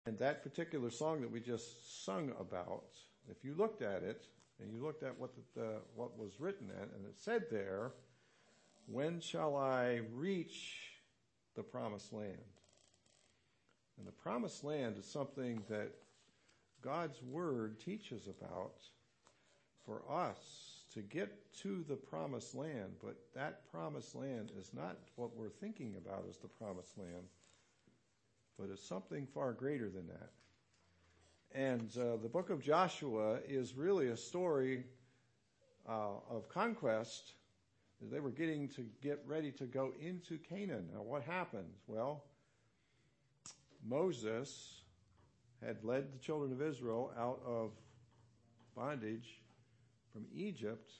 And that particular song that we just sung about, if you looked at it, and you looked at what was written at, and it said there, when shall I reach the promised land? And the promised land is something that God's word teaches about for us to get to the promised land, but that promised land is not what we're thinking about as the promised land, but it's something far greater than that. And the book of Joshua is really a story of conquest. They were getting ready to go into Canaan. Now what happened? Well, Moses had led the children of Israel out of bondage from Egypt,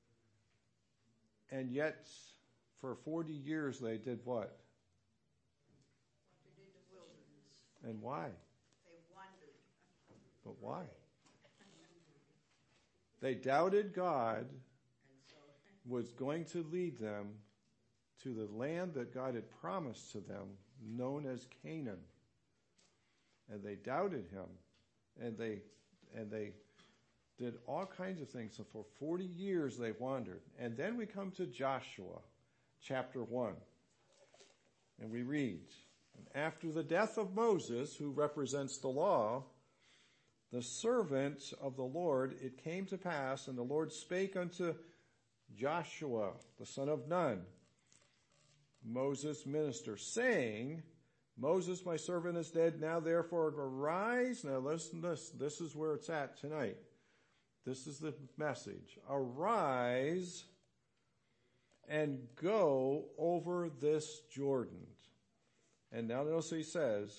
and yet for 40 years they did what? They did the wilderness. And why? They wandered. But why? They doubted God was going to lead them to the land that God had promised to them, known as Canaan. And they doubted him, and they did all kinds of things. So for 40 years they wandered. And then we come to Joshua, chapter 1. And we read, after the death of Moses, who represents the law, the servant of the Lord, it came to pass, and the Lord spake unto Joshua, the son of Nun, Moses' minister, saying, Moses, my servant, is dead. Now therefore arise. Now listen to this. This is where it's at tonight. This is the message. Arise and go over this Jordan. And now notice he says,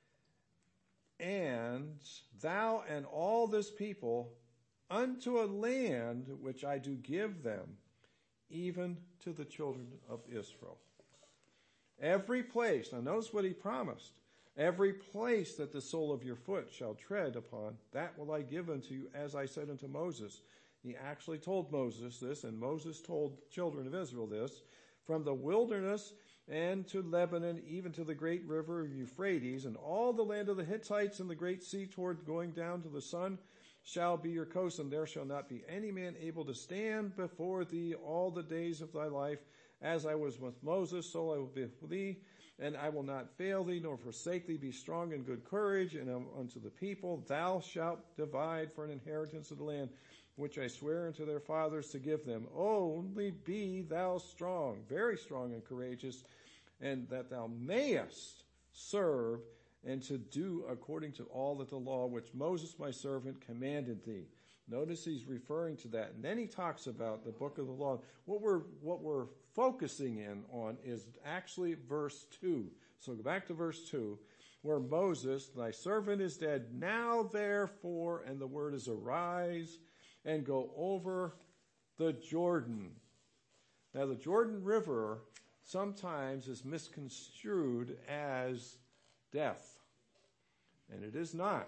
and thou and all this people unto a land which I do give them, even to the children of Israel. Every place, now notice what he promised, every place that the sole of your foot shall tread upon, that will I give unto you, as I said unto Moses. He actually told Moses this, and Moses told the children of Israel this, from the wilderness and to Lebanon, even to the great river Euphrates, and all the land of the Hittites and the great sea toward going down to the sun shall be your coast, and there shall not be any man able to stand before thee all the days of thy life. As I was with Moses, so I will be with thee, and I will not fail thee, nor forsake thee. Be strong and good courage, and unto the people thou shalt divide for an inheritance of the land, which I swear unto their fathers to give them. Only be thou strong, very strong and courageous, and that thou mayest serve and to do according to all that the law which Moses my servant commanded thee. Notice he's referring to that. And then he talks about the book of the law. What we're focusing in on is actually verse 2. So go back to verse 2, where Moses, thy servant is dead. Now therefore, and the word is arise and go over the Jordan. Now the Jordan River sometimes is misconstrued as death. And it is not.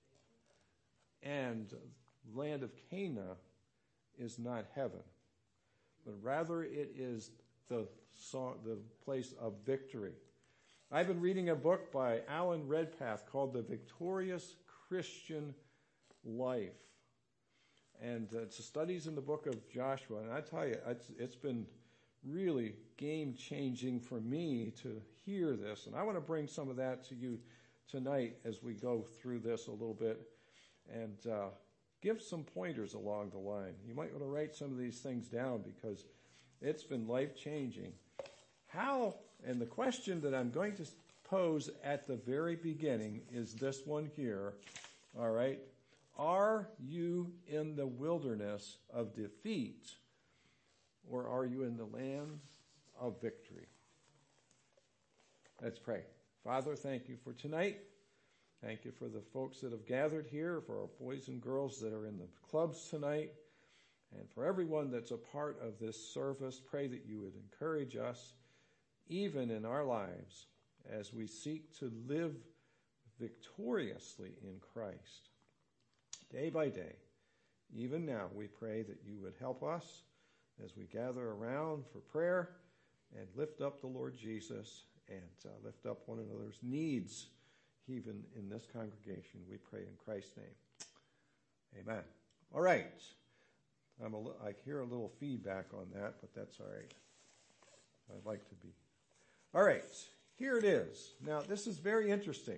And the land of Canaan is not heaven, but rather it is the place of victory. I've been reading a book by Alan Redpath called The Victorious Christian Life. And it's studies in the book of Joshua. And I tell you, it's been really game-changing for me to hear this. And I want to bring some of that to you tonight as we go through this a little bit and give some pointers along the line. You might want to write some of these things down because it's been life-changing. How, and the question that I'm going to pose at the very beginning is this one here, all right? Are you in the wilderness of defeat, or are you in the land of victory? Let's pray. Father, thank you for tonight. Thank you for the folks that have gathered here, for our boys and girls that are in the clubs tonight, and for everyone that's a part of this service. Pray that you would encourage us, even in our lives, as we seek to live victoriously in Christ. Day by day, even now, we pray that you would help us as we gather around for prayer and lift up the Lord Jesus and lift up one another's needs even in this congregation. We pray in Christ's name. Amen. All right. I hear a little feedback on that, but that's all right. I'd like to be. All right. Here it is. Now, this is very interesting.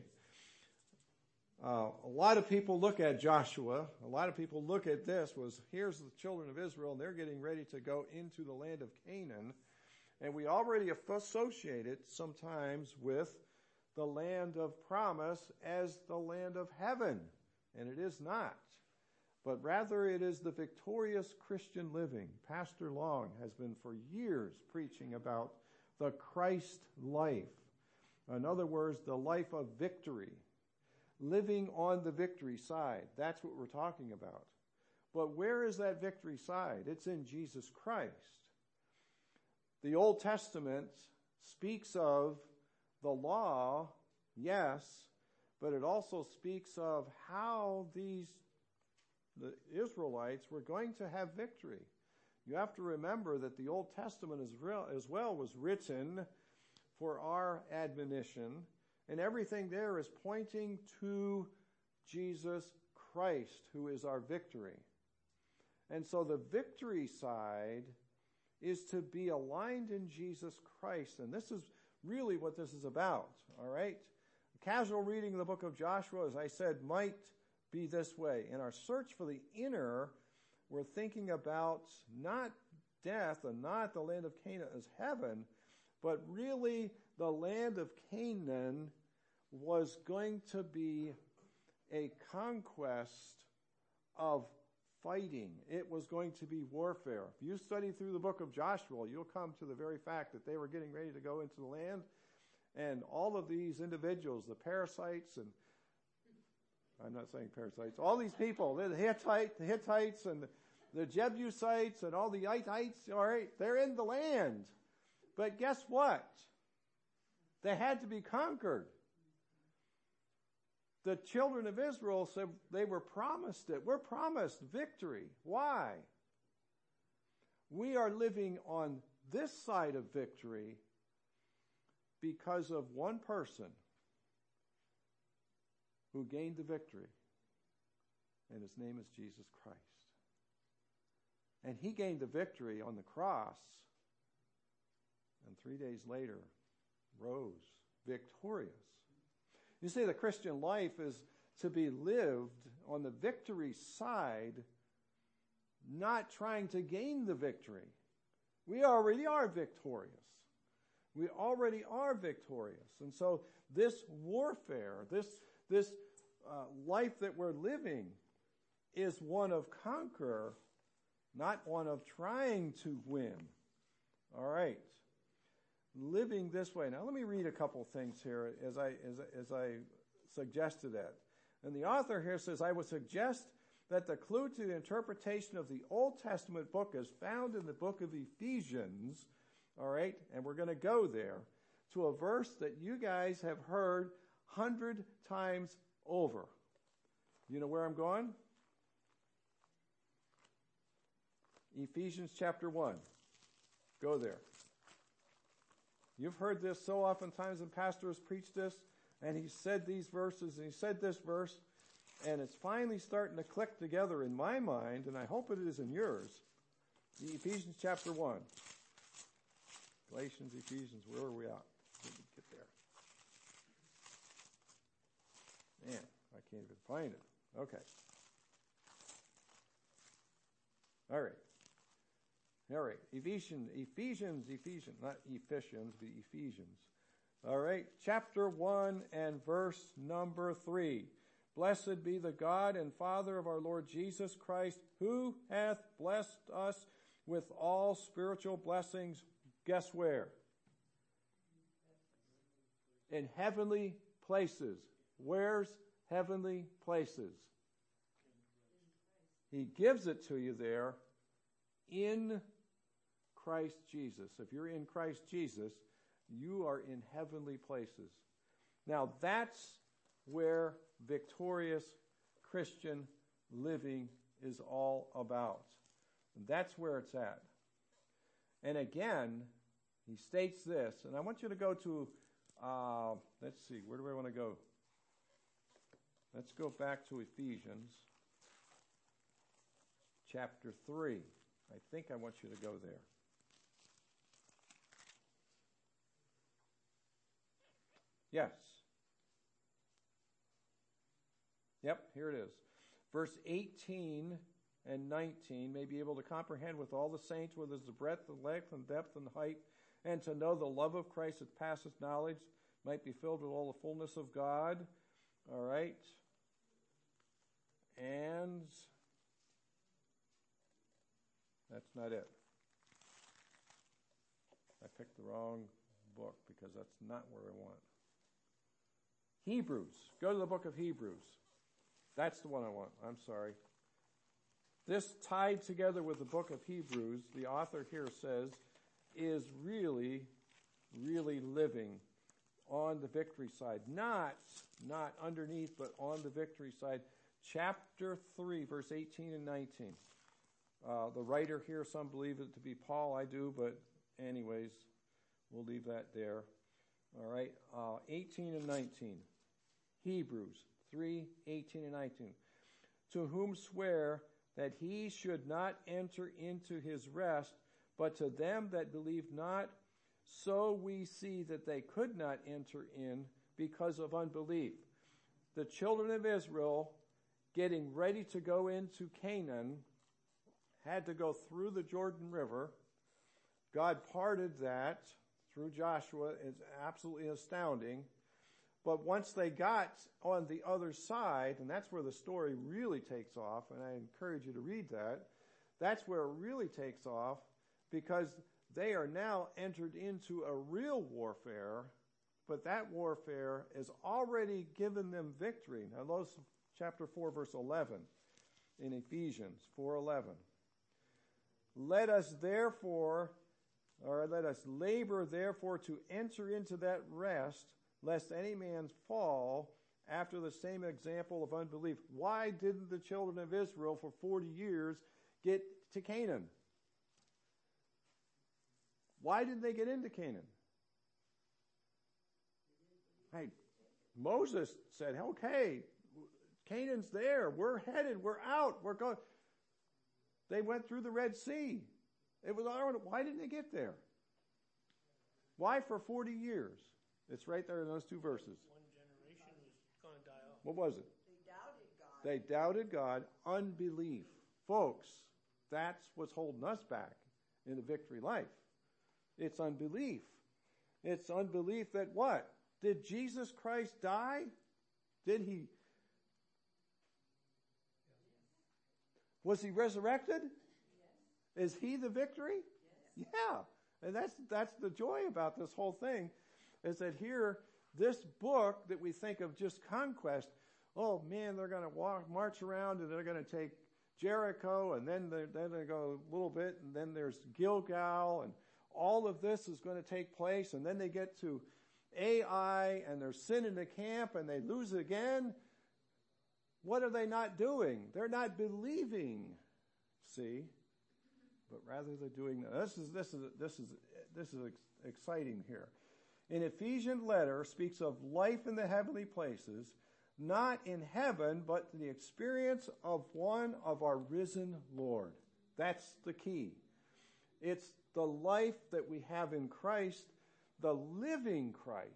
A lot of people look at Joshua. A lot of people look at this here's the children of Israel, and they're getting ready to go into the land of Canaan. And we already associate it sometimes with the land of promise as the land of heaven. And it is not. But rather it is the victorious Christian living. Pastor Long has been for years preaching about the Christ life. In other words, the life of victory. Living on the victory side. That's what we're talking about. But where is that victory side? It's in Jesus Christ. The Old Testament speaks of the law, yes, but it also speaks of how the Israelites were going to have victory. You have to remember that the Old Testament as well was written for our admonition, and everything there is pointing to Jesus Christ, who is our victory. And so the victory side is to be aligned in Jesus Christ. And this is really what this is about, all right? A casual reading of the book of Joshua, as I said, might be this way. In our search for the inner, we're thinking about not death and not the land of Canaan as heaven, but really the land of Canaan was going to be a conquest of fighting. It was going to be warfare. If you study through the book of Joshua, you'll come to the very fact that they were getting ready to go into the land, and all of these individuals, the parasites, and I'm not saying parasites, all these people, the Hittites and the Jebusites and all the Hittites, all right, they're in the land. But guess what? They had to be conquered. The children of Israel said they were promised it. We're promised victory. Why? We are living on this side of victory because of one person who gained the victory, and his name is Jesus Christ. And he gained the victory on the cross, and 3 days later rose victorious. You see, the Christian life is to be lived on the victory side, not trying to gain the victory. We already are victorious. We already are victorious. And so this warfare, this life that we're living is one of conquer, not one of trying to win. All right. Living this way. Now let me read a couple things here as I suggested that. And the author here says, I would suggest that the clue to the interpretation of the Old Testament book is found in the book of Ephesians. All right, and we're going to go there to a verse that you guys have heard 100 times over. You know where I'm going? Ephesians chapter 1. Go there. You've heard this so oftentimes, and pastors preached this, and he said these verses, and he said this verse, and it's finally starting to click together in my mind, and I hope it is in yours. The Ephesians chapter 1. Galatians, Ephesians, where are we at? Let me get there. Man, I can't even find it. Okay. All right. All right. Ephesians, not Ephesians, but Ephesians. All right. Chapter 1 and verse number 3. Blessed be the God and Father of our Lord Jesus Christ, who hath blessed us with all spiritual blessings. Guess where? In heavenly places. Where's heavenly places? He gives it to you there in Christ Jesus. If you're in Christ Jesus, you are in heavenly places. Now that's where victorious Christian living is all about. That's where it's at. And again, he states this, and I want you to go to, let's see, where do I want to go? Let's go back to Ephesians chapter 3. I think I want you to go there. Yes. Yep, here it is. Verse 18 and 19, may be able to comprehend with all the saints what is the breadth and length and depth and height, and to know the love of Christ that passeth knowledge, might be filled with all the fullness of God. All right. And that's not it. I picked the wrong book because that's not where I want. Hebrews. Go to the book of Hebrews. That's the one I want. I'm sorry. This tied together with the book of Hebrews, the author here says, is really, really living on the victory side. Not underneath, but on the victory side. Chapter 3, verse 18 and 19. The writer here, some believe it to be Paul. I do, but anyways, we'll leave that there. All right, 18 and 19. Hebrews 3, 18 and 19. To whom swear that he should not enter into his rest, but to them that believe not, so we see that they could not enter in because of unbelief. The children of Israel, getting ready to go into Canaan, had to go through the Jordan River. God parted that through Joshua. It's absolutely astounding. But once they got on the other side, and that's where the story really takes off, and I encourage you to read that, that's where it really takes off, because they are now entered into a real warfare, but that warfare has already given them victory. Now, notice chapter 4, verse 11 in Ephesians 4:11. Let us labor therefore to enter into that rest, lest any man fall after the same example of unbelief. Why didn't the children of Israel for 40 years get to Canaan? Why didn't they get into Canaan? Hey, Moses said, okay, Canaan's there. We're headed. We're out. We're going. They went through the Red Sea. It was already. Why didn't they get there? Why for 40 years? It's right there in those two verses. One generation was going to die off. What was it? They doubted God. They doubted God. Unbelief. Folks, that's what's holding us back in the victory life. It's unbelief. It's unbelief that what? Did Jesus Christ die? Did he? Was he resurrected? Yes. Is he the victory? Yes. Yeah. And that's the joy about this whole thing, is that here, this book that we think of just conquest, oh man, they're going to march around and they're going to take Jericho, and then they're going to go a little bit, and then there's Gilgal, and all of this is going to take place, and then they get to Ai, and they're sending the camp, and they lose again. What are they not doing? They're not believing, see, but rather they're doing that. This is exciting here. An Ephesian letter speaks of life in the heavenly places, not in heaven, but the experience of one of our risen Lord. That's the key. It's the life that we have in Christ, the living Christ.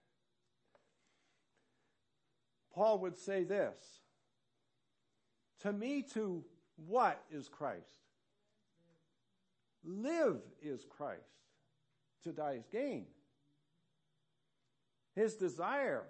Paul would say this, to me, to what is Christ? Live is Christ. To die is gain. His desire,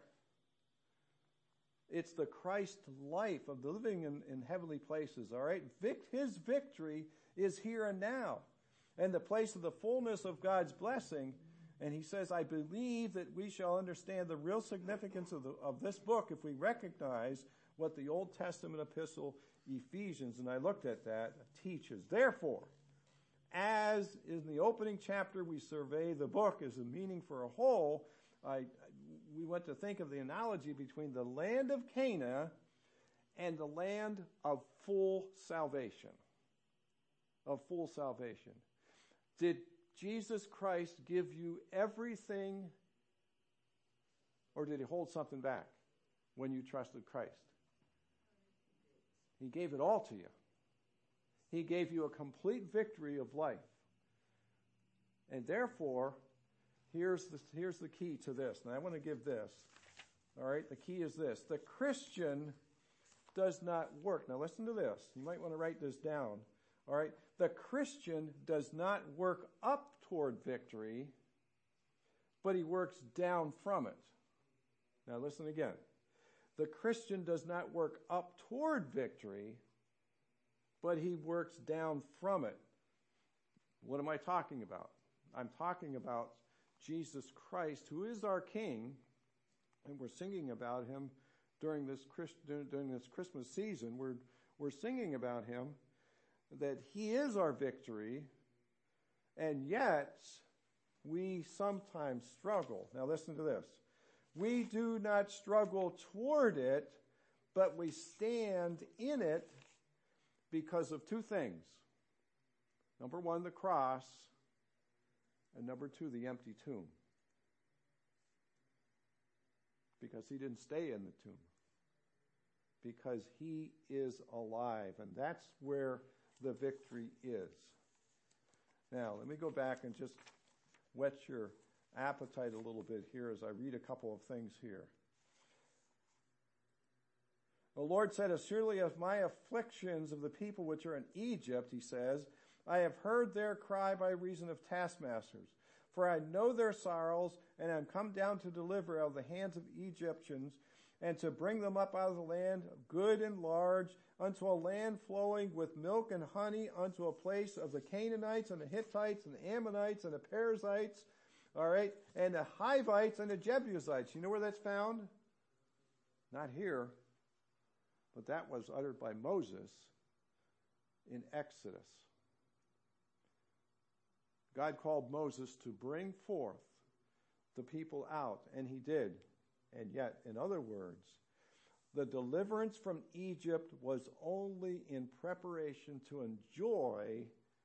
it's the Christ life of the living in heavenly places, all right? His victory is here and now, and the place of the fullness of God's blessing. And he says, I believe that we shall understand the real significance of this book if we recognize what the Old Testament epistle Ephesians, and I looked at that, teaches. Therefore, as in the opening chapter we survey the book as a meaning for a whole, we went to think of the analogy between the land of Canaan and the land of full salvation. Of full salvation. Did Jesus Christ give you everything, or did he hold something back when you trusted Christ? He gave it all to you. He gave you a complete victory of life. And therefore, here's the key to this. And I want to give this. All right, the key is this. The Christian does not work. Now listen to this. You might want to write this down. All right, the Christian does not work up toward victory, but he works down from it. Now listen again. The Christian does not work up toward victory, but he works down from it. What am I talking about? I'm talking about Jesus Christ, who is our King, and we're singing about him during this Christmas season. We're singing about him, that he is our victory, and yet we sometimes struggle. Now listen to this. We do not struggle toward it, but we stand in it because of two things. Number one, the cross, and number two, the empty tomb. Because he didn't stay in the tomb. Because he is alive, and that's where the victory is. Now, let me go back and just whet your appetite a little bit here as I read a couple of things here. The Lord said, as surely as my afflictions of the people which are in Egypt, he says, I have heard their cry by reason of taskmasters. For I know their sorrows, and am come down to deliver out of the hands of Egyptians, and to bring them up out of the land good and large, unto a land flowing with milk and honey, unto a place of the Canaanites and the Hittites and the Ammonites and the Perizzites, all right, and the Hivites and the Jebusites. You know where that's found? Not here, but that was uttered by Moses in Exodus. God called Moses to bring forth the people out, and he did. And yet, in other words, the deliverance from Egypt was only in preparation to enjoy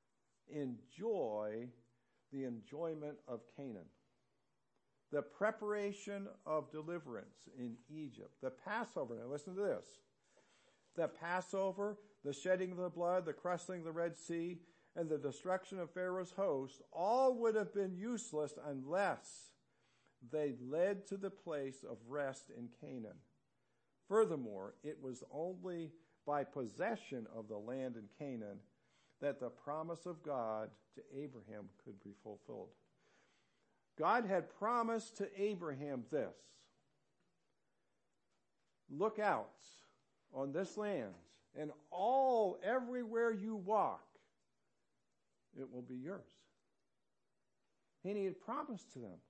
the enjoyment of Canaan. The preparation of deliverance in Egypt. The Passover, now listen to this. The Passover, the shedding of the blood, the crossing of the Red Sea, and the destruction of Pharaoh's host, all would have been useless unless they led to the place of rest in Canaan. Furthermore, it was only by possession of the land in Canaan that the promise of God to Abraham could be fulfilled. God had promised to Abraham this: look out on this land, and everywhere you walk, it will be yours. And he had promised to them.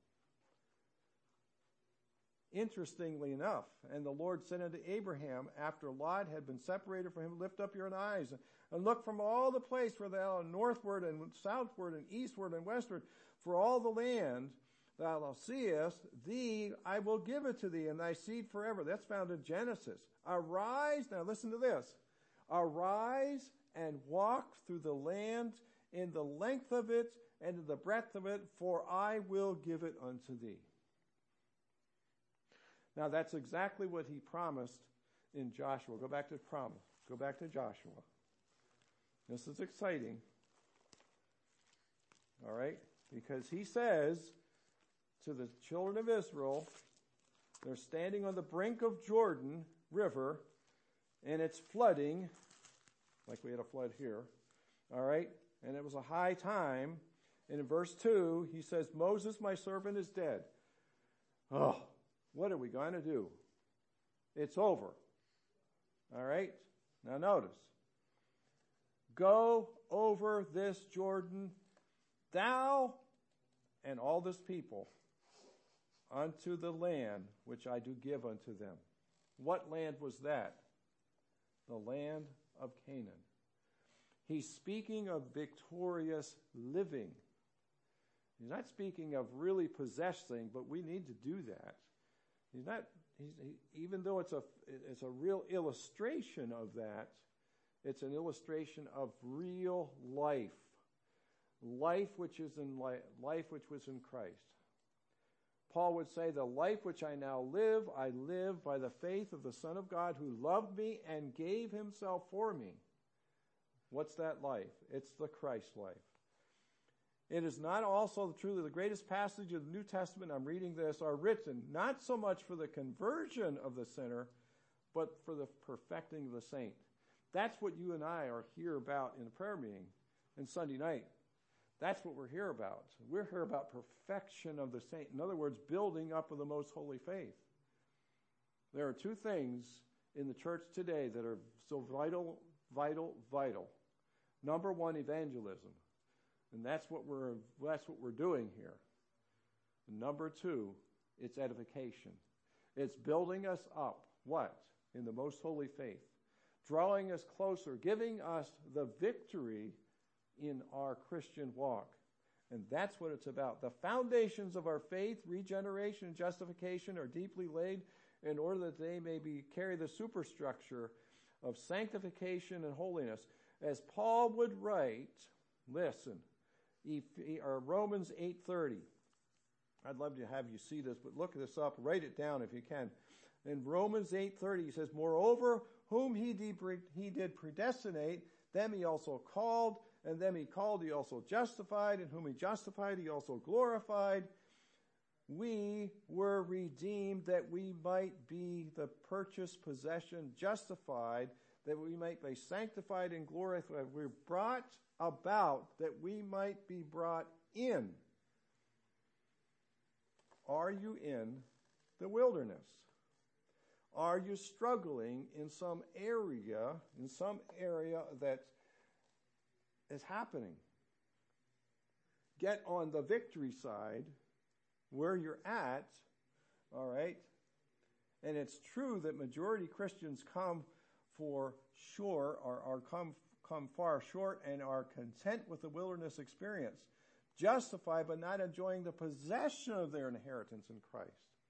Interestingly enough, and the Lord said unto Abraham, after Lot had been separated from him, lift up your eyes and look from all the place where thou art northward and southward and eastward and westward, for all the land thou seest, thee I will give it to thee, and thy seed forever. That's found in Genesis. Arise, now listen to this. Arise and walk through the land in the length of it and in the breadth of it, for I will give it unto thee. Now that's exactly what he promised in Joshua. Go back to promise. Go back to Joshua. This is exciting. All right? Because he says to the children of Israel, they're standing on the brink of Jordan River, and it's flooding, like we had a flood here. All right? And it was a high time. And in verse 2, he says, Moses, my servant, is dead. Oh, what are we going to do? It's over. All right? Now notice. Go over this Jordan, thou and all this people, unto the land which I do give unto them. What land was that? The land of Canaan. He's speaking of victorious living. He's not speaking of really possessing, but we need to do that. Even though it's a real illustration of that, it's an illustration of real life which is in life which was in Christ. Paul would say, the life which I now live, I live by the faith of the Son of God who loved me and gave himself for me. What's that life? It's the Christ life. It is not also true that the greatest passage of the New Testament, I'm reading this, are written not so much for the conversion of the sinner, but for the perfecting of the saint. That's what you and I are here about in the prayer meeting and Sunday night. That's what we're here about. We're here about perfection of the saint. In other words, building up of the most holy faith. There are two things in the church today that are so vital. Number one, evangelism. And that's what we're doing here. And number two, it's edification. It's building us up. What? In the most holy faith. Drawing us closer, giving us the victory in our Christian walk. And that's what it's about. The foundations of our faith, regeneration, and justification are deeply laid in order that they may carry the superstructure of sanctification and holiness. As Paul would write, listen, Romans 8:30. I'd love to have you see this, but look this up. Write it down if you can. In Romans 8:30, he says, moreover, whom he did predestinate, them he also called, and them he called, he also justified, and whom he justified, he also glorified. We were redeemed that we might be the purchased possession, justified, that we might be sanctified and glorified. We're brought about that we might be brought in. Are you in the wilderness? Are you struggling in some area that is happening? Get on the victory side where you're at, all right? And it's true that majority Christians come come far short and are content with the wilderness experience, justified but not enjoying the possession of their inheritance in Christ.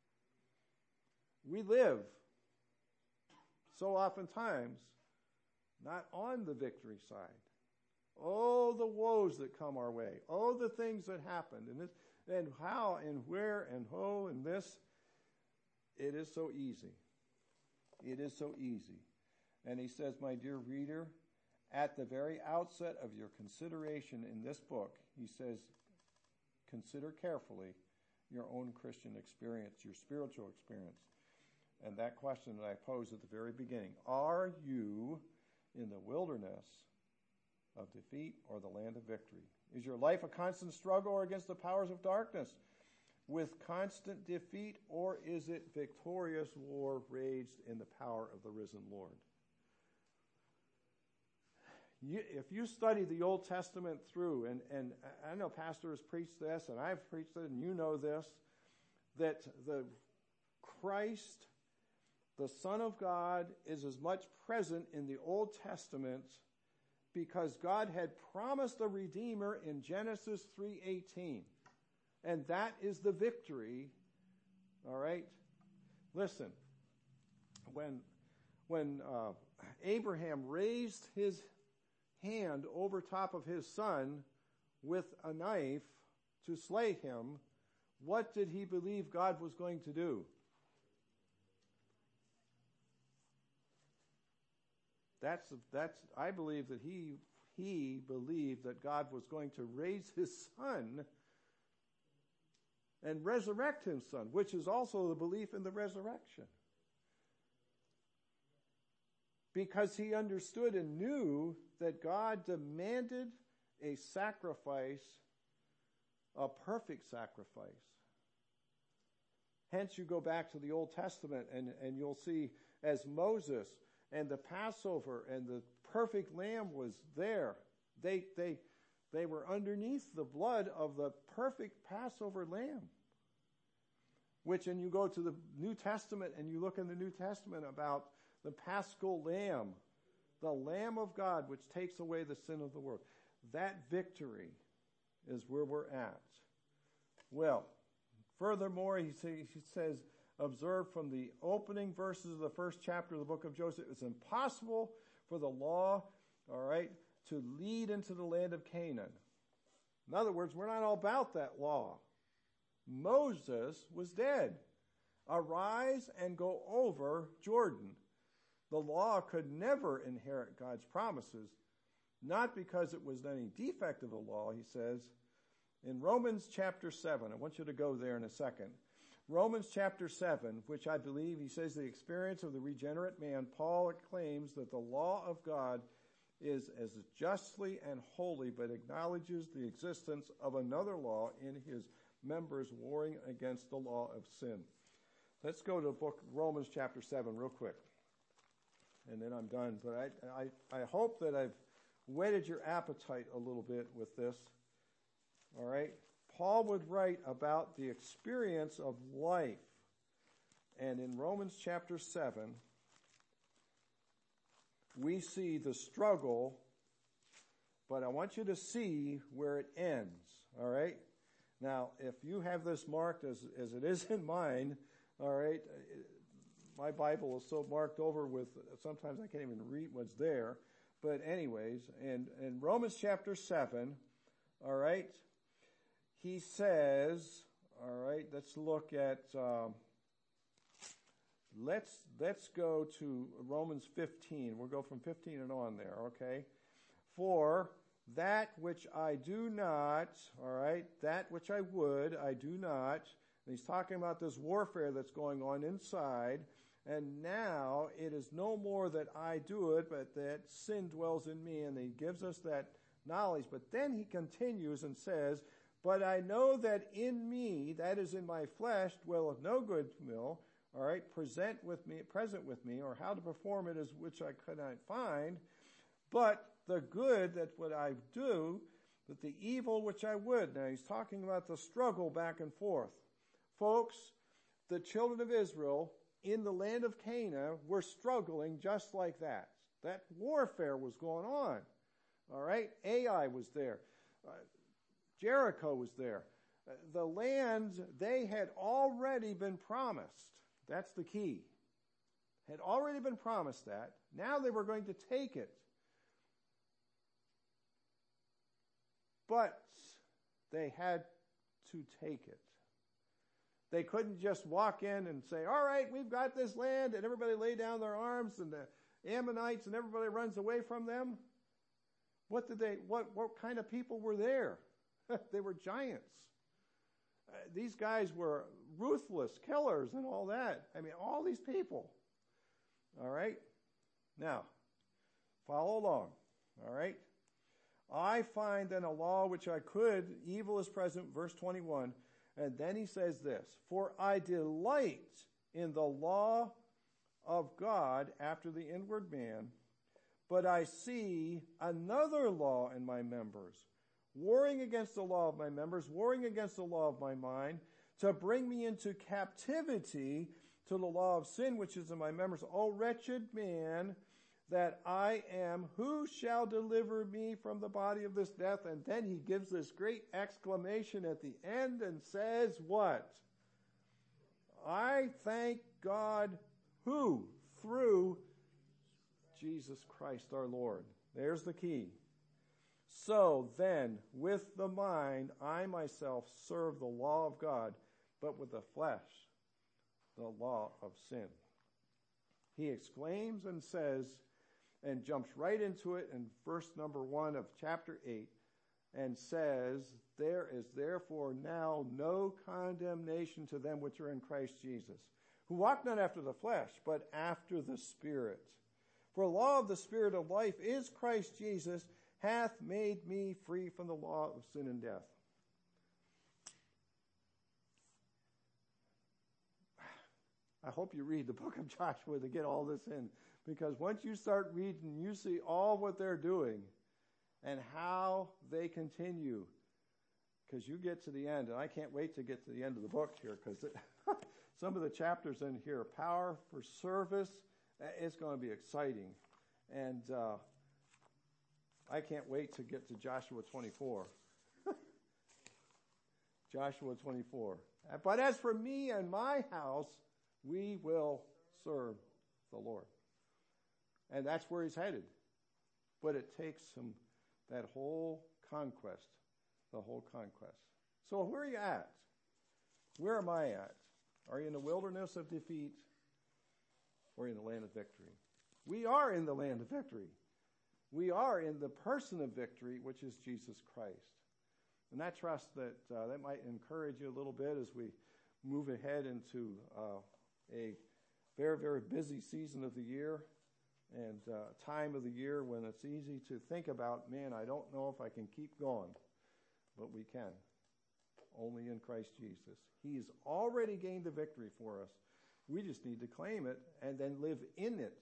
We live so oftentimes not on the victory side. Oh, the woes that come our way. Oh, the things that happened. And how and where and who and this. It is so easy. It is so easy. And he says, my dear reader, at the very outset of your consideration in this book, he says, consider carefully your own Christian experience, your spiritual experience. And that question that I posed at the very beginning, are you in the wilderness of defeat or the land of victory? Is your life a constant struggle against the powers of darkness with constant defeat, or is it victorious war waged in the power of the risen Lord? If you study the Old Testament through, and I know Pastor has preached this, and I've preached it, and you know this, that the Christ, the Son of God, is as much present in the Old Testament because God had promised a Redeemer in Genesis 3:18. And that is the victory, all right? Listen, when Abraham raised his hand over top of his son with a knife to slay him, what did he believe God was going to do? I believe that he believed that God was going to raise his son and resurrect his son, which is also the belief in the resurrection. Because he understood and knew that God demanded a sacrifice, a perfect sacrifice. Hence, you go back to the Old Testament and you'll see as Moses and the Passover and the perfect lamb was there, they were underneath the blood of the perfect Passover lamb. Which, and you go to the New Testament and you look in the New Testament about the Paschal Lamb, the Lamb of God, which takes away the sin of the world. That victory is where we're at. Well, furthermore, he says, observe from the opening verses of the first chapter of the book of Joseph, it's impossible for the law, all right, to lead into the land of Canaan. In other words, we're not all about that law. Moses was dead. Arise and go over Jordan. The law could never inherit God's promises, not because it was any defect of the law, he says. In Romans chapter 7, I want you to go there in a second. Romans chapter 7, which I believe he says the experience of the regenerate man, Paul claims that the law of God is as justly and holy, but acknowledges the existence of another law in his members warring against the law of sin. Let's go to book Romans chapter 7 real quick, and then I'm done. But I hope that I've whetted your appetite a little bit with this. All right? Paul would write about the experience of life. And in Romans chapter 7, we see the struggle, but I want you to see where it ends. All right? Now, if you have this marked as it is in mine, all right, my Bible is so marked over with, sometimes I can't even read what's there. But anyways, in Romans chapter 7, all right, he says, all right, let's look at, let's go to Romans 15. We'll go from 15 and on there, okay? For that which I do not, all right, that which I would, I do not. And he's talking about this warfare that's going on inside. And now it is no more that I do it, but that sin dwells in me. And he gives us that knowledge. But then he continues and says, but I know that in me, that is in my flesh, dwelleth no good will, all right, present with me, or how to perform it is which I could not find. But the good that what I do, but the evil which I would. Now he's talking about the struggle back and forth. Folks, the children of Israel in the land of Canaan were struggling just like that. That warfare was going on. All right? Ai was there. Jericho was there. The land they had already been promised. That's the key. Had already been promised that. Now they were going to take it. But they had to take it. They couldn't just walk in and say, all right, we've got this land, and everybody lay down their arms, and the Ammonites and everybody runs away from them. What kind of people were there? They were giants. These guys were ruthless killers and all that. I mean, all these people. All right? Now, follow along. All right? I find then a law which I could, evil is present, verse 21. And then he says this, for I delight in the law of God after the inward man, but I see another law in my members, warring against the law of my members, warring against the law of my mind, to bring me into captivity to the law of sin which is in my members. O wretched man that I am, who shall deliver me from the body of this death? And then he gives this great exclamation at the end and says what? I thank God who? Through Jesus Christ our Lord. There's the key. So then, with the mind, I myself serve the law of God, but with the flesh, the law of sin. He exclaims and says, and jumps right into it in verse number 1 of chapter 8, and says, there is therefore now no condemnation to them which are in Christ Jesus, who walk not after the flesh, but after the Spirit. For the law of the Spirit of life is Christ Jesus, hath made me free from the law of sin and death. I hope you read the book of Joshua to get all this in. Because once you start reading, you see all what they're doing and how they continue. Because you get to the end, and I can't wait to get to the end of the book here, because some of the chapters in here, power for service, it's going to be exciting. And I can't wait to get to Joshua 24. Joshua 24. But as for me and my house, we will serve the Lord. And that's where he's headed. But it takes him that whole conquest, the whole conquest. So where are you at? Where am I at? Are you in the wilderness of defeat or in the land of victory? We are in the land of victory. We are in the person of victory, which is Jesus Christ. And I trust that that might encourage you a little bit as we move ahead into a very, very busy season of the year and time of the year when it's easy to think about, man, I don't know if I can keep going. But we can. Only in Christ Jesus. He's already gained the victory for us. We just need to claim it and then live in it.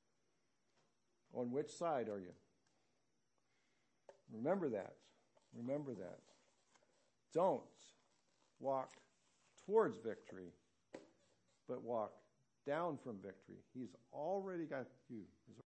On which side are you? Remember that. Remember that. Don't walk towards victory, but walk down from victory. He's already got you.